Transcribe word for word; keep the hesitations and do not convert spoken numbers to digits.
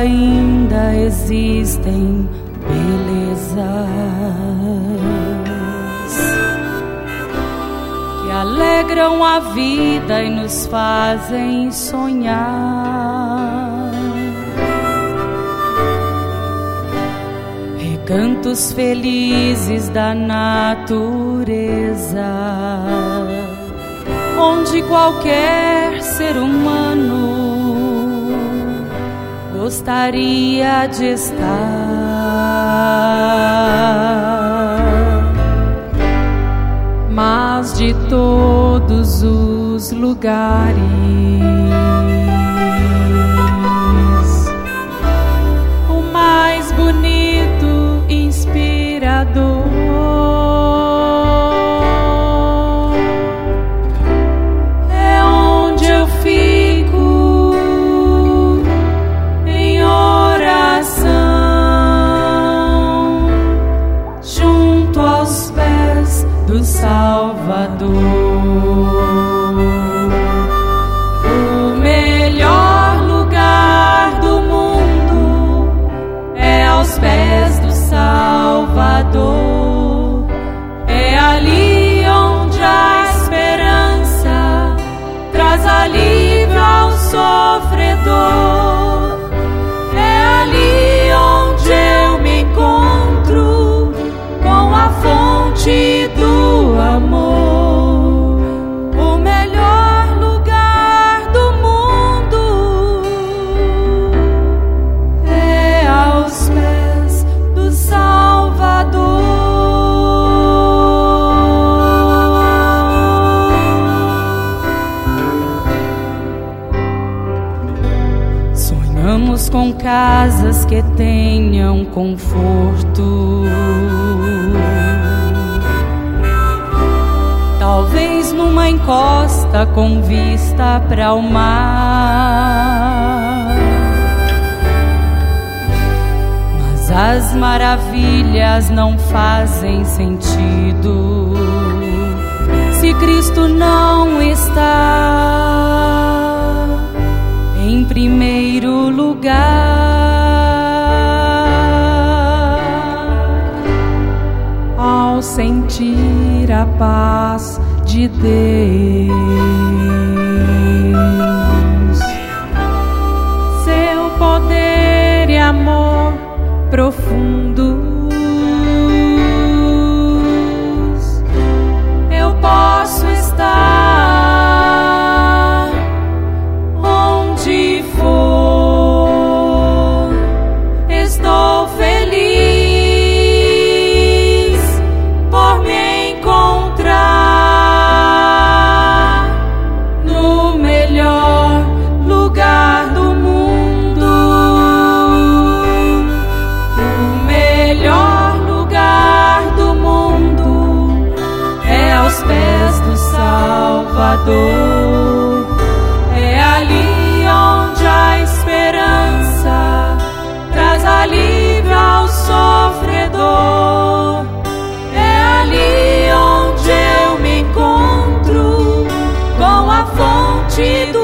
ainda existem belezas que alegram a vida e nos fazem sonhar. Recantos felizes da natureza, onde qualquer ser humano gostaria de estar. Mas de todos os lugares, o mais bonito, inspirador, é onde eu fico em oração, junto aos pés do Salvador. O melhor lugar do mundo é aos pés do Salvador. É ali onde a esperança traz alívio ao sofredor. É ali onde eu me encontro com a fonte do amor. O melhor lugar do mundo é aos pés do Salvador. Sonhamos com casas que tenham conforto, talvez numa encosta com vista para o mar. Mas as maravilhas não fazem sentido se Cristo não está em primeiro lugar. Ao sentir a paz de Deus, seu poder e amor profundos, eu posso estar onde for. Estou feliz por me encontrar no melhor lugar do mundo. O melhor lugar do mundo é aos pés do Salvador. É ali onde a esperança traz alívio ao sofredor. É ali onde eu me encontro com a fonte do